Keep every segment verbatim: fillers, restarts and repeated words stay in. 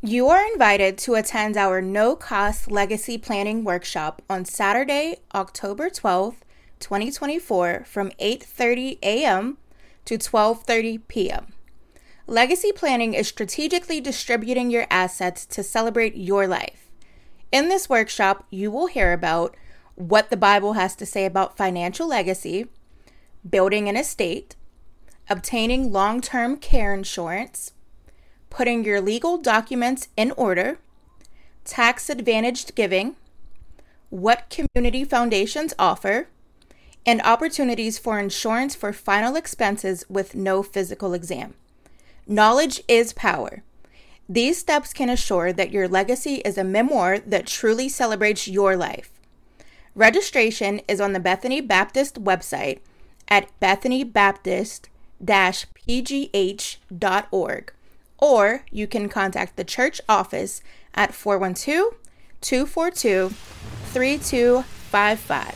You are invited to attend our no-cost legacy planning workshop on Saturday, October twelfth, twenty twenty-four from eight thirty a.m. to twelve thirty p.m. Legacy planning is strategically distributing your assets to celebrate your life. In this workshop, you will hear about what the Bible has to say about financial legacy, building an estate, obtaining long-term care insurance, putting your legal documents in order, tax-advantaged giving, what community foundations offer, and opportunities for insurance for final expenses with no physical exam. Knowledge is power. These steps can assure that your legacy is a memoir that truly celebrates your life. Registration is on the Bethany Baptist website at bethany baptist dash p g h dot org, or you can contact the church office at four one two, two four two, three two five five.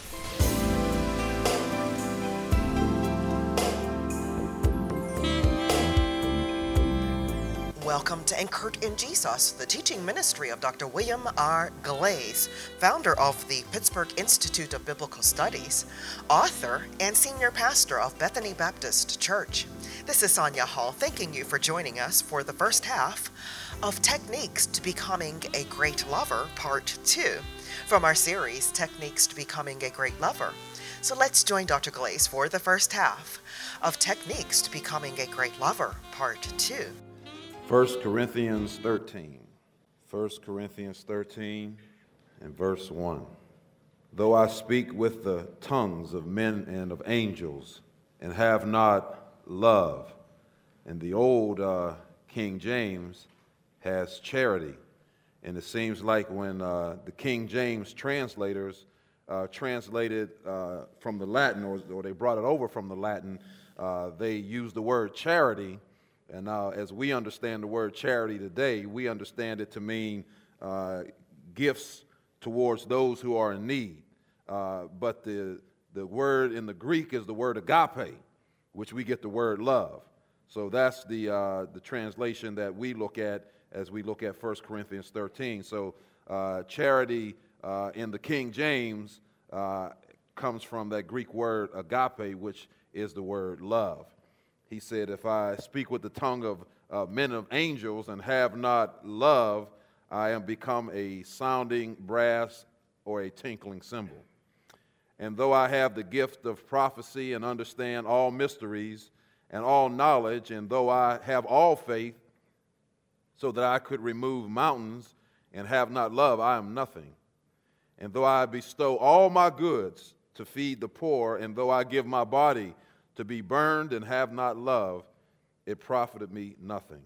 Welcome to Anchored in Jesus, the teaching ministry of Doctor William R. Glaze, founder of the Pittsburgh Institute of Biblical Studies, author, and senior pastor of Bethany Baptist Church. This is Sonia Hall, thanking you for joining us for the first half of Techniques to Becoming a Great Lover, Part two, from our series, Techniques to Becoming a Great Lover. So let's join Doctor Glaze for the first half of Techniques to Becoming a Great Lover, Part two. First Corinthians thirteen. First Corinthians thirteen and verse one. Though I speak with the tongues of men and of angels, and have not love. And the old uh, King James has charity. And it seems like when uh, the King James translators uh, translated uh, from the Latin, or, or they brought it over from the Latin, uh, they used the word charity. And now, as we understand the word charity today, we understand it to mean uh, gifts towards those who are in need. Uh, but the, the word in the Greek is the word agape, which we get the word love. So that's the, uh, the translation that we look at as we look at First Corinthians thirteen. So uh, charity uh, in the King James uh, comes from that Greek word agape, which is the word love. He said, if I speak with the tongue of uh, men of angels and have not love, I am become a sounding brass or a tinkling cymbal. And though I have the gift of prophecy and understand all mysteries and all knowledge, and though I have all faith so that I could remove mountains and have not love, I am nothing. And though I bestow all my goods to feed the poor, and though I give my body to be burned and have not love, it profited me nothing.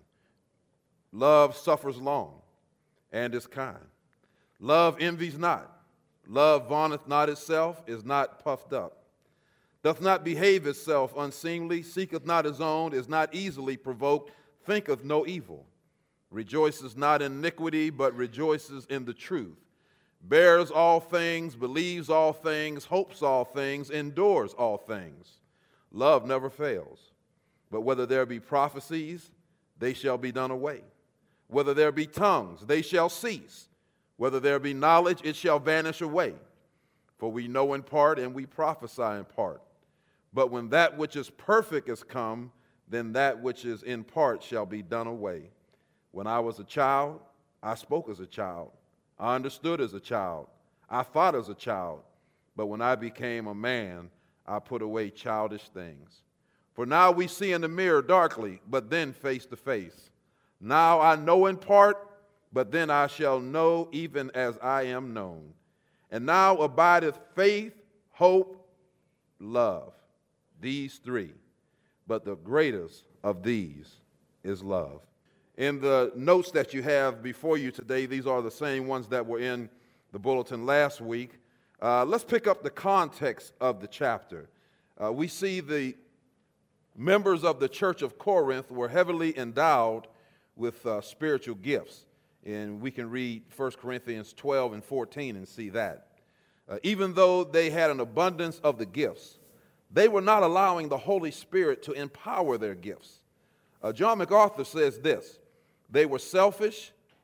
Love suffers long and is kind. Love envies not. Love vaunteth not itself, is not puffed up, doth not behave itself unseemly, seeketh not his own, is not easily provoked, thinketh no evil, rejoices not in iniquity, but rejoices in the truth, bears all things, believes all things, hopes all things, endures all things. Love never fails. But whether there be prophecies, they shall be done away. Whether there be tongues, they shall cease. Whether there be knowledge, it shall vanish away. For we know in part, and we prophesy in part. But when that which is perfect is come, then that which is in part shall be done away. When I was a child, I spoke as a child. I understood as a child. I thought as a child. But when I became a man, I put away childish things. For now we see in the mirror darkly, but then face to face. Now I know in part, but then I shall know even as I am known. And now abideth faith, hope, love. These three. But the greatest of these is love. In the notes that you have before you today, these are the same ones that were in the bulletin last week. Uh, let's pick up the context of the chapter. Uh, we see the members of the church of Corinth were heavily endowed with uh, spiritual gifts. And we can read First Corinthians twelve and fourteen and see that. Uh, even though they had an abundance of the gifts, they were not allowing the Holy Spirit to empower their gifts. Uh, John MacArthur says this: they were selfish,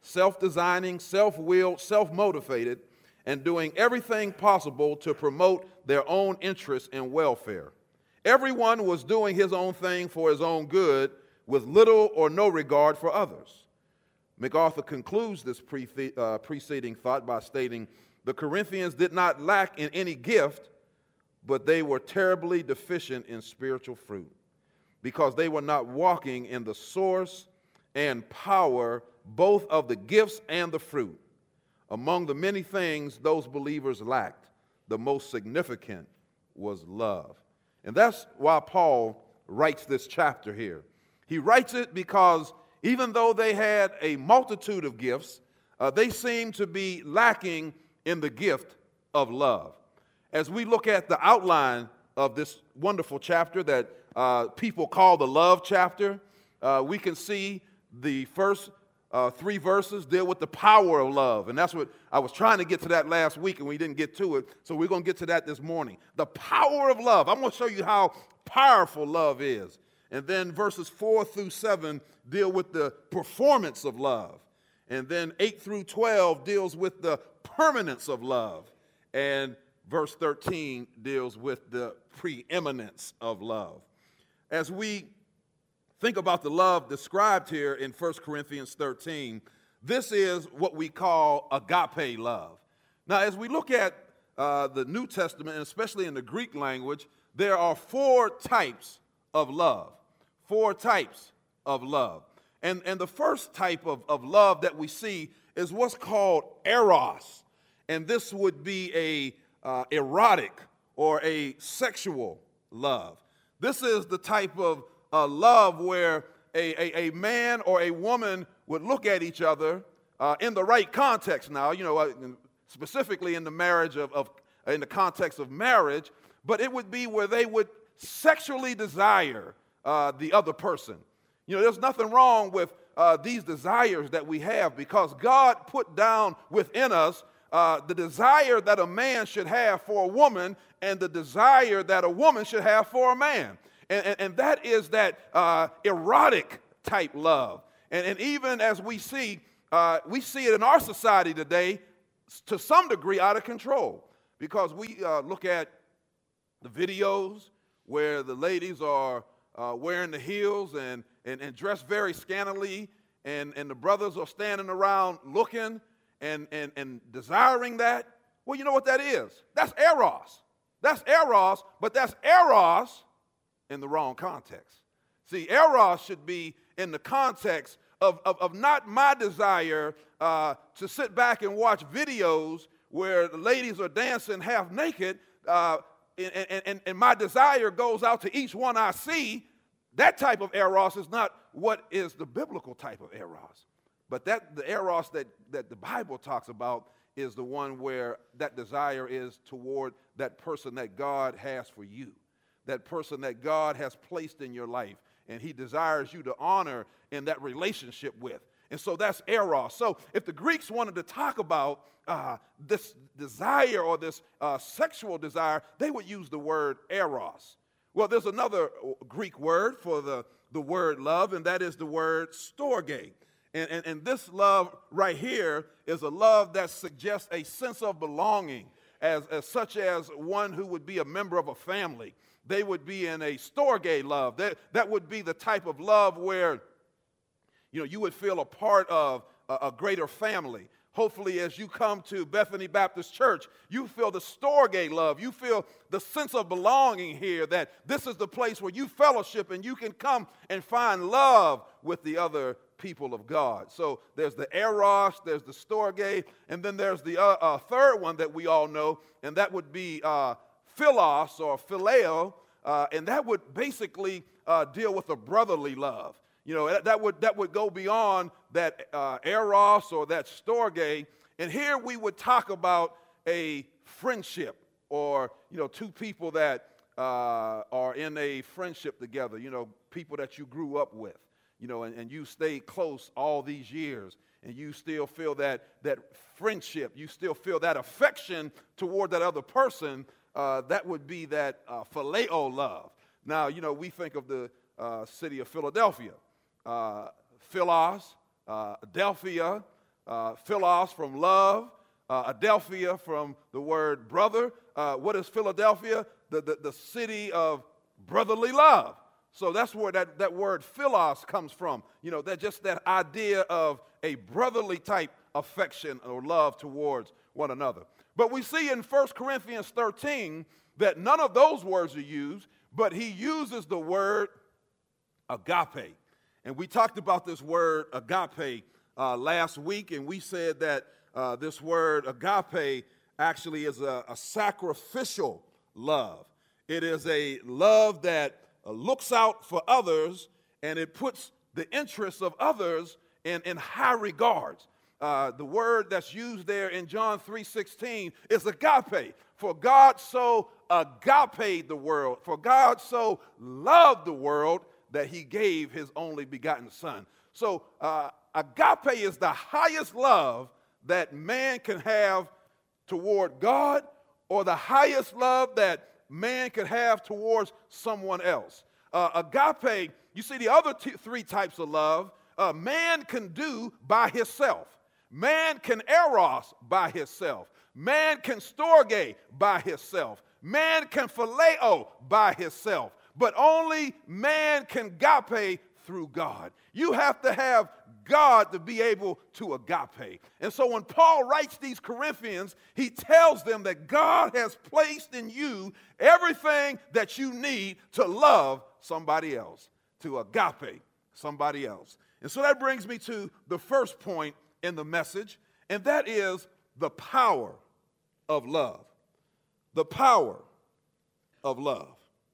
self-designing, self-willed, self-motivated, and doing everything possible to promote their own interests and welfare. Everyone was doing his own thing for his own good, with little or no regard for others. MacArthur concludes this pre- uh, preceding thought by stating, the Corinthians did not lack in any gift, but they were terribly deficient in spiritual fruit, because they were not walking in the source and power both of the gifts and the fruit. Among the many things those believers lacked, the most significant was love. And that's why Paul writes this chapter here. He writes it because even though they had a multitude of gifts, uh, they seemed to be lacking in the gift of love. As we look at the outline of this wonderful chapter that uh, people call the love chapter, uh, we can see the first uh, three verses deal with the power of love. And that's what I was trying to get to that last week, and we didn't get to it. So we're going to get to that this morning. The power of love. I'm going to show you how powerful love is. And then verses four through seven deal with the performance of love. And then eight through twelve deals with the permanence of love. And verse thirteen deals with the preeminence of love. As we think about the love described here in First Corinthians thirteen, this is what we call agape love. Now, as we look at uh, the New Testament, and especially in the Greek language, there are four types of love. Four types of love. And, and the first type of, of love that we see is what's called eros. And this would be a uh, erotic or a sexual love. This is the type of uh, love where a, a, a man or a woman would look at each other uh, in the right context now, you know, uh, specifically in the marriage of, of, in the context of marriage, but it would be where they would sexually desire uh, the other person. You know, there's nothing wrong with uh, these desires that we have, because God put down within us uh, the desire that a man should have for a woman and the desire that a woman should have for a man. And, and, and that is that uh, erotic type love. And, and even as we see, uh, we see it in our society today to some degree out of control, because we uh, look at the videos where the ladies are uh, wearing the heels and, and, and dressed very scantily, and, and the brothers are standing around looking and, and, and desiring that. Well, you know what that is? That's eros. That's eros, but that's eros in the wrong context. See, eros should be in the context of, of, of not my desire uh, to sit back and watch videos where the ladies are dancing half naked, uh, and, and, and my desire goes out to each one I see. That type of eros is not what is the biblical type of eros. But that the eros that, that the Bible talks about is the one where that desire is toward that person that God has for you, that person that God has placed in your life, and he desires you to honor in that relationship with. And so that's eros. So if the Greeks wanted to talk about uh, this desire or this uh, sexual desire, they would use the word eros. Well, there's another Greek word for the, the word love, and that is the word storge. And, and, and this love right here is a love that suggests a sense of belonging, as, as such as one who would be a member of a family. They would be in a storge love. That, that would be the type of love where, you know, you would feel a part of a, a greater family. Hopefully, as you come to Bethany Baptist Church, you feel the storge love. You feel the sense of belonging here, that this is the place where you fellowship and you can come and find love with the other people of God. So there's the eros, there's the storge, and then there's the uh, uh, third one that we all know, and that would be uh, philos or phileo, uh, and that would basically uh, deal with a brotherly love. You know, that, that would that would go beyond that uh, eros or that storge. And here we would talk about a friendship, or, you know, two people that uh, are in a friendship together, you know, people that you grew up with, you know, and, and you stayed close all these years, and you still feel that, that friendship, you still feel that affection toward that other person. Uh, that would be that uh, phileo love. Now, you know, we think of the uh, city of Philadelphia. Uh, Philos, uh, Adelphia, uh, Philos from love, uh, Adelphia from the word brother. Uh, what is Philadelphia? The, the, the city of brotherly love. So that's where that, that word philos comes from. You know, that just that idea of a brotherly type affection or love towards one another. But we see in First Corinthians thirteen that none of those words are used, but he uses the word agape. And we talked about this word agape uh, last week, and we said that uh, this word agape actually is a, a sacrificial love. It is a love that uh, looks out for others, and it puts the interests of others in, in high regards. Uh, the word that's used there in John three sixteen is agape. For God so agape the world, for God so loved the world that he gave his only begotten son. So uh, agape is the highest love that man can have toward God, or the highest love that man could have towards someone else. Uh, agape, you see the other two, three types of love, uh, man can do by himself. Man can eros by himself. Man can storge by himself. Man can phileo by himself. But only man can agape through God. You have to have God to be able to agape. And so when Paul writes these Corinthians, he tells them that God has placed in you everything that you need to love somebody else, to agape somebody else. And so that brings me to the first point in the message, and that is the power of love. The power of love.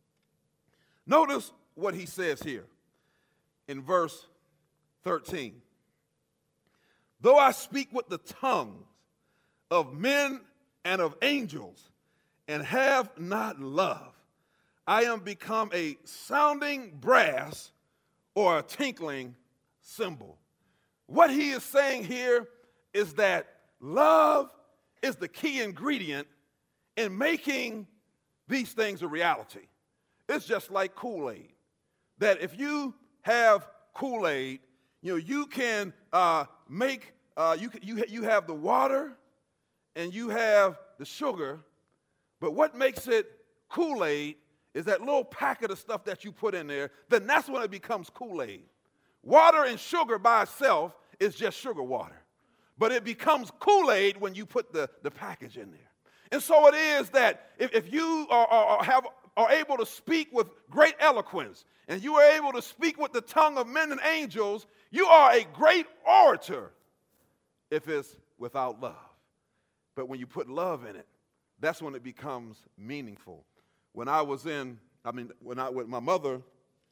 Notice what he says here in verse thirteen. Though I speak with the tongues of men and of angels and have not love, I am become a sounding brass or a tinkling cymbal. What he is saying here is that love is the key ingredient in making these things a reality. It's just like Kool-Aid, that if you have Kool-Aid, you know, you can uh, make, uh, you, you, you have the water and you have the sugar, but what makes it Kool-Aid is that little packet of stuff that you put in there, then that's when it becomes Kool-Aid. Water and sugar by itself is just sugar water, but it becomes Kool-Aid when you put the, the package in there. And so it is that if, if you are, are, have, are able to speak with great eloquence, and you are able to speak with the tongue of men and angels, you are a great orator if it's without love. But when you put love in it, that's when it becomes meaningful. When I was in, I mean, when I, when my mother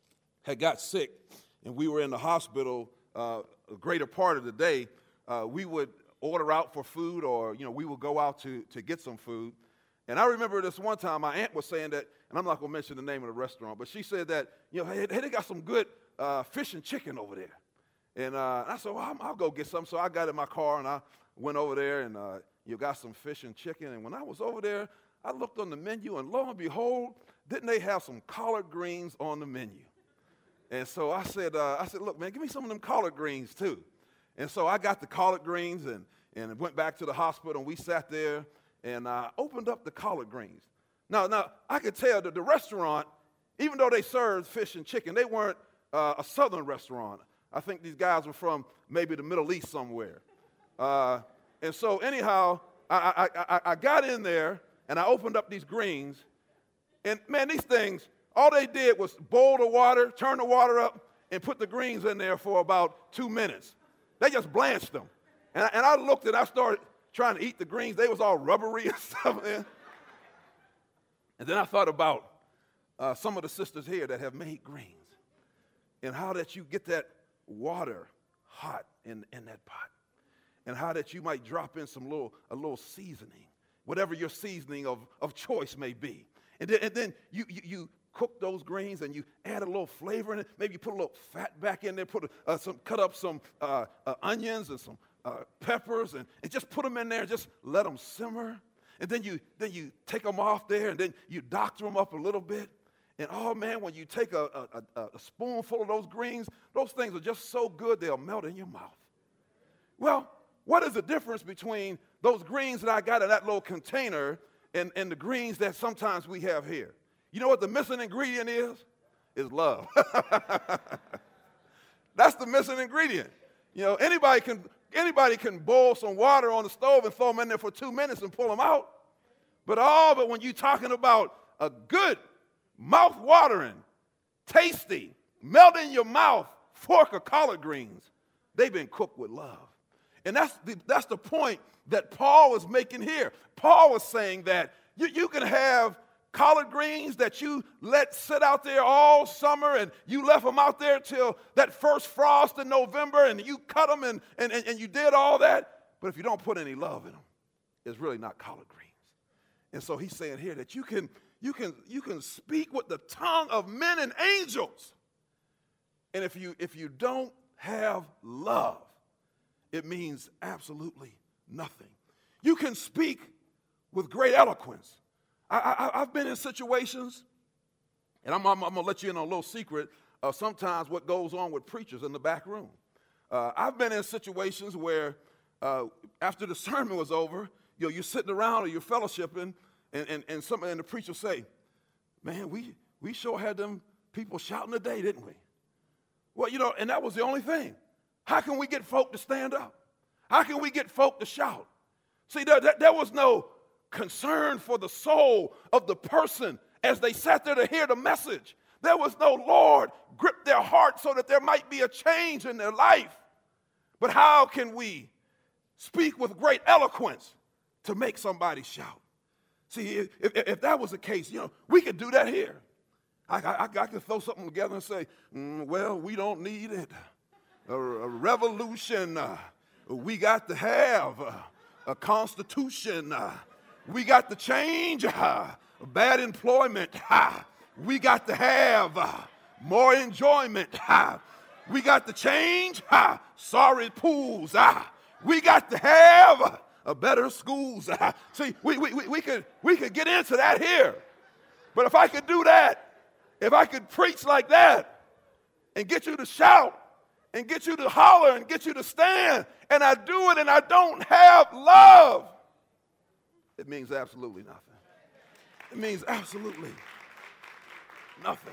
had got sick and we were in the hospital uh, a greater part of the day, uh, we would order out for food, or, you know, we would go out to, to get some food. And I remember this one time my aunt was saying that, and I'm not going to mention the name of the restaurant, but she said that, you know, hey, hey they got some good uh, fish and chicken over there. And uh, I said, well, I'll, I'll go get some. So I got in my car and I went over there and uh, you got some fish and chicken. And when I was over there, I looked on the menu, and lo and behold, didn't they have some collard greens on the menu? And so I said, uh, I said, look, man, give me some of them collard greens too. And so I got the collard greens and, and went back to the hospital, and we sat there and uh, opened up the collard greens. Now, now I could tell that the restaurant, even though they served fish and chicken, they weren't uh, a southern restaurant. I think these guys were from maybe the Middle East somewhere. Uh, and so anyhow, I, I, I, I got in there, and I opened up these greens, and man, these things, all they did was boil the water, turn the water up, and put the greens in there for about two minutes. They just blanched them. And I, and I looked and I started trying to eat the greens. They was all rubbery and stuff, man. And then I thought about uh, some of the sisters here that have made greens and how that you get that water hot in, in that pot, and how that you might drop in some little, a little seasoning, whatever your seasoning of, of choice may be. And then, and then you, you, you cook those greens and you add a little flavor in it. Maybe you put a little fat back in there, put a, uh, some, cut up some uh, uh, onions and some uh, peppers, and, and just put them in there and just let them simmer. And then you, then you take them off there, and then you doctor them up a little bit. And oh man, when you take a, a, a spoonful of those greens, those things are just so good they'll melt in your mouth. Well, what is the difference between those greens that I got in that little container and, and the greens that sometimes we have here? You know what the missing ingredient is? Is love. That's the missing ingredient. You know, anybody can, anybody can boil some water on the stove and throw them in there for two minutes and pull them out. But all but when you're talking about a good, mouth-watering, tasty, melt in your mouth fork of collard greens, they've been cooked with love. And that's the, that's the point that Paul is making here. Paul was saying that you, you can have collard greens that you let sit out there all summer and you left them out there till that first frost in November and you cut them and, and, and, and you did all that. But if you don't put any love in them, it's really not collard greens. And so he's saying here that you can, you can, you can speak with the tongue of men and angels. And if you, if you don't have love, it means absolutely nothing. You can speak with great eloquence. I, I, I've been in situations, and I'm, I'm, I'm going to let you in on a little secret of sometimes what goes on with preachers in the back room. Uh, I've been in situations where uh, after the sermon was over, you know, you're sitting around or you're fellowshipping, and, and, and, some, and the preacher say, man, we, we sure had them people shouting today, didn't we? Well, you know, and that was the only thing. How can we get folk to stand up? How can we get folk to shout? See, there, there, there was no concern for the soul of the person as they sat there to hear the message. There was no, Lord, grip their heart so that there might be a change in their life. But how can we speak with great eloquence to make somebody shout? See, if, if, if that was the case, you know, we could do that here. I, I, I could throw something together and say, mm, well, we don't need it. A, a revolution. Uh, we got to have uh, a constitution. Uh, we got to change uh, bad employment. Uh, we got to have uh, more enjoyment. Uh, we got to change uh, sorry pools. Uh, we got to have uh, a better schools. Uh, see, we, we, we, we, could, we could get into that here. But if I could do that, if I could preach like that and get you to shout and get you to holler and get you to stand, and I do it and I don't have love, it means absolutely nothing. It means absolutely nothing.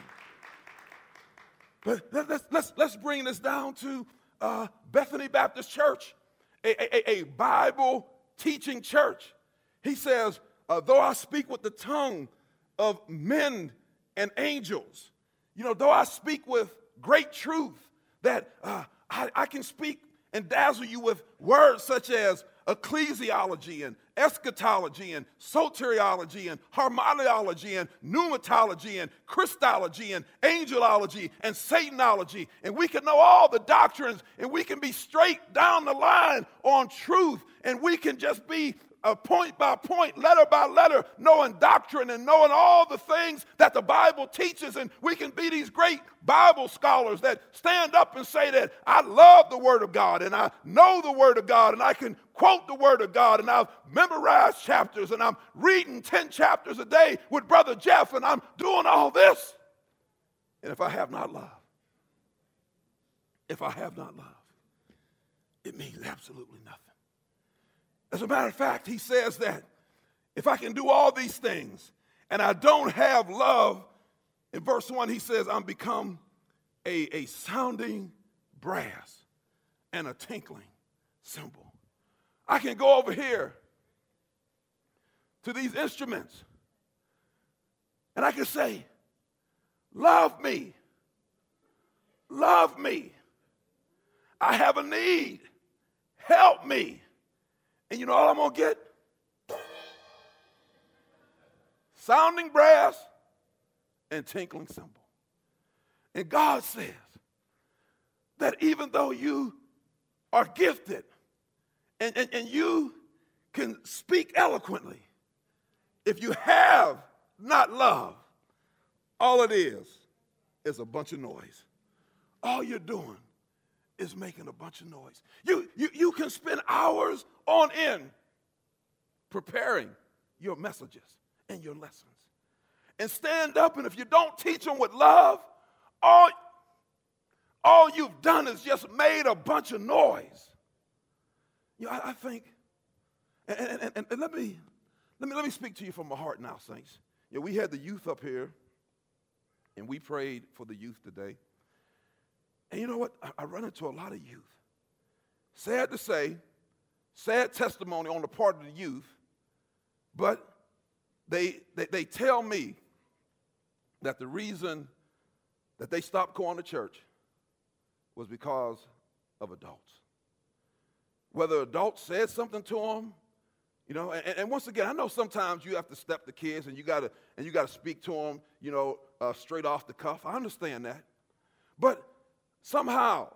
But let's, let's, let's bring this down to uh, Bethany Baptist Church, a, a, a Bible teaching church. He says, uh, though I speak with the tongue of men and angels, you know, though I speak with great truth, that uh, I, I can speak and dazzle you with words such as ecclesiology and eschatology and soteriology and harmoniology and pneumatology and Christology and angelology and Satanology, and we can know all the doctrines, and we can be straight down the line on truth, and we can just be Uh, point by point, letter by letter, knowing doctrine and knowing all the things that the Bible teaches. And we can be these great Bible scholars that stand up and say that I love the Word of God and I know the Word of God and I can quote the Word of God and I've memorized chapters and I'm reading ten chapters a day with Brother Jeff and I'm doing all this. And if I have not love, if I have not love, it means absolutely nothing. As a matter of fact, he says that if I can do all these things and I don't have love, in verse one, he says, I'm become a, a sounding brass and a tinkling cymbal. I can go over here to these instruments and I can say, love me, love me. I have a need, help me. And you know all I'm going to get? Sounding brass and tinkling cymbal. And God says that even though you are gifted and, and, and you can speak eloquently, if you have not love, all it is is a bunch of noise. All you're doing is making a bunch of noise. You, you, you can spend hours on end preparing your messages and your lessons. And stand up, and if you don't teach them with love, all, all you've done is just made a bunch of noise. You know, I, I think, and, and, and, and let me let me let me speak to you from my heart now, saints. You know, we had the youth up here, and we prayed for the youth today. And you know what? I, I run into a lot of youth. Sad to say, sad testimony on the part of the youth, but they they, they tell me that the reason that they stopped going to church was because of adults. Whether adults said something to them, you know, and, and once again, I know sometimes you have to step the kids and you gotta and you gotta speak to them, you know, uh, straight off the cuff. I understand that, but somehow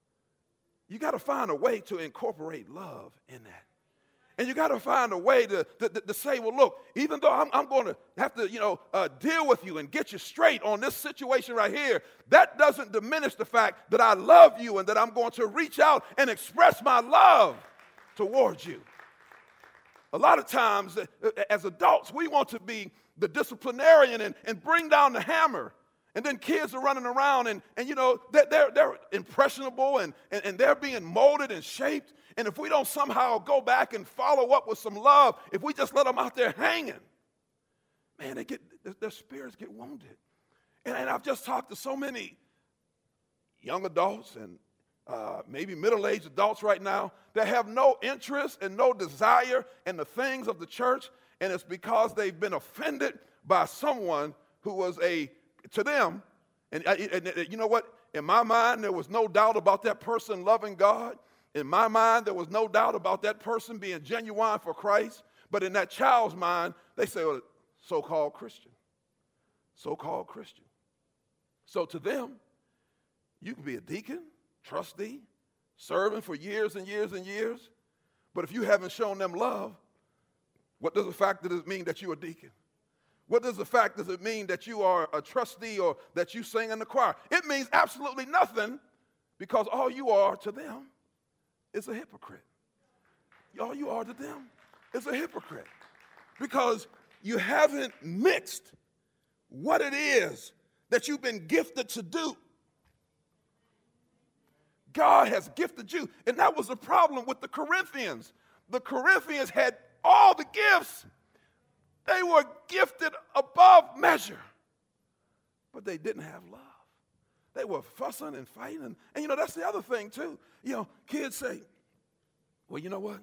you got to find a way to incorporate love in that. And you got to find a way to, to, to say, well, look, even though I'm, I'm going to have to, you know, uh, deal with you and get you straight on this situation right here, that doesn't diminish the fact that I love you and that I'm going to reach out and express my love towards you. A lot of times, as adults, we want to be the disciplinarian and, and bring down the hammer. And then kids are running around and, and you know, they're, they're, they're impressionable and, and, and they're being molded and shaped. And if we don't somehow go back and follow up with some love, if we just let them out there hanging, man, they get, their spirits get wounded. And, and I've just talked to so many young adults and uh, maybe middle-aged adults right now that have no interest and no desire in the things of the church. And it's because they've been offended by someone who was a to them, and, and, and you know what? In my mind, there was no doubt about that person loving God. In my mind, there was no doubt about that person being genuine for Christ. But in that child's mind, they say, well, so-called Christian, so-called Christian. So to them, you can be a deacon, trustee, serving for years and years and years. But if you haven't shown them love, what does the fact does it mean that you're a deacon? What does the fact does it mean that you are a trustee or that you sing in the choir? It means absolutely nothing because all you are to them is a hypocrite. All you are to them is a hypocrite because you haven't mixed what it is that you've been gifted to do. God has gifted you, and that was the problem with the Corinthians. The Corinthians had all the gifts. They were gifted above measure, but they didn't have love. They were fussing and fighting. And, and, you know, that's the other thing, too. You know, kids say, well, you know what?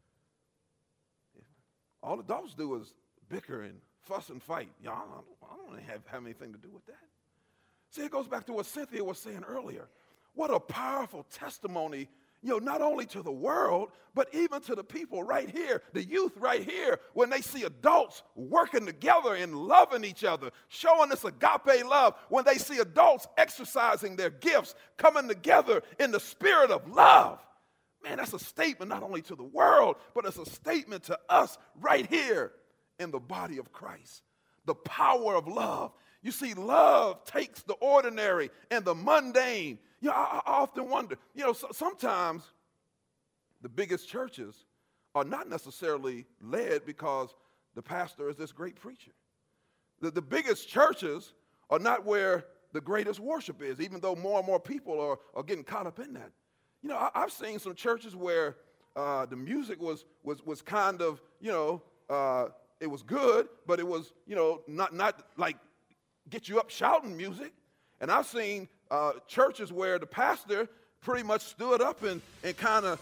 All adults do is bicker and fuss and fight. You know, I don't, I don't have, have anything to do with that. See, it goes back to what Cynthia was saying earlier. What a powerful testimony, you know, not only to the world, but even to the people right here, the youth right here, when they see adults working together and loving each other, showing this agape love, when they see adults exercising their gifts, coming together in the spirit of love. Man, that's a statement not only to the world, but it's a statement to us right here in the body of Christ. The power of love. You see, love takes the ordinary and the mundane. You know, I, I often wonder, you know, so, sometimes the biggest churches are not necessarily led because the pastor is this great preacher. The, the biggest churches are not where the greatest worship is, even though more and more people are, are getting caught up in that. You know, I, I've seen some churches where uh, the music was, was, was kind of, you know, uh, it was good, but it was, you know, not, not like get you up shouting music. And I've seen uh, churches where the pastor pretty much stood up and, and kind of...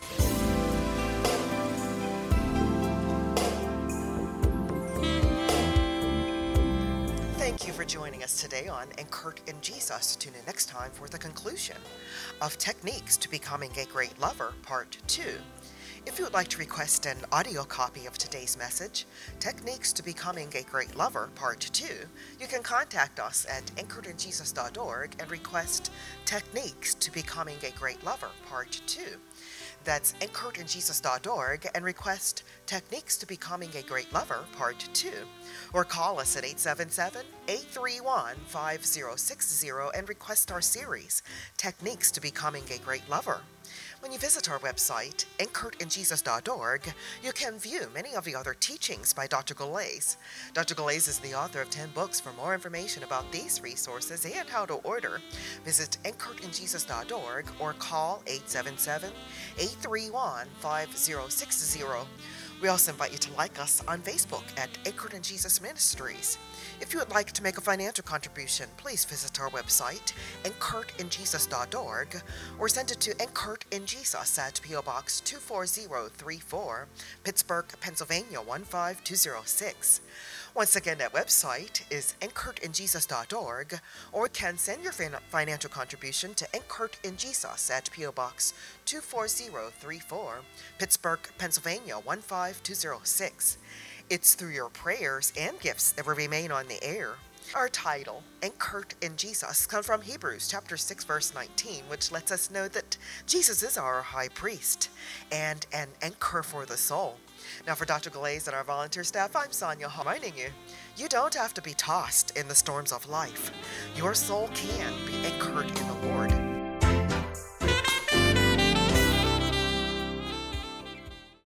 Thank you for joining us today on Anchored in Jesus. Tune in next time for the conclusion of Techniques to Becoming a Great Lover, Part two. If you would like to request an audio copy of today's message, Techniques to Becoming a Great Lover, Part two, you can contact us at anchored in jesus dot org and request Techniques to Becoming a Great Lover, Part two. That's anchored in jesus dot org and request Techniques to Becoming a Great Lover, Part two. Or call us at eight seven seven, eight three one, five zero six zero and request our series, Techniques to Becoming a Great Lover. When you visit our website, anchored in jesus dot org, you can view many of the other teachings by Doctor Galais. Doctor Galais is the author of ten books. For more information about these resources and how to order, visit anchored in jesus dot org or call eight seven seven, eight three one, five zero six zero. We also invite you to like us on Facebook at Anchored in Jesus Ministries. If you would like to make a financial contribution, please visit our website, anchored in jesus dot org, or send it to Anchored in Jesus at P O Box two four zero three four, Pittsburgh, Pennsylvania one five two zero six. Once again, that website is anchored in jesus dot org, or you can send your fin- financial contribution to Anchored in Jesus at P O Box two four zero three four, Pittsburgh, Pennsylvania one five two zero six. It's through your prayers and gifts that will remain on the air. Our title, Anchored in Jesus, comes from Hebrews chapter six, verse nineteen, which lets us know that Jesus is our high priest and an anchor for the soul. Now, for Doctor Galais and our volunteer staff, I'm Sonia reminding you, you don't have to be tossed in the storms of life. Your soul can be anchored in the Lord.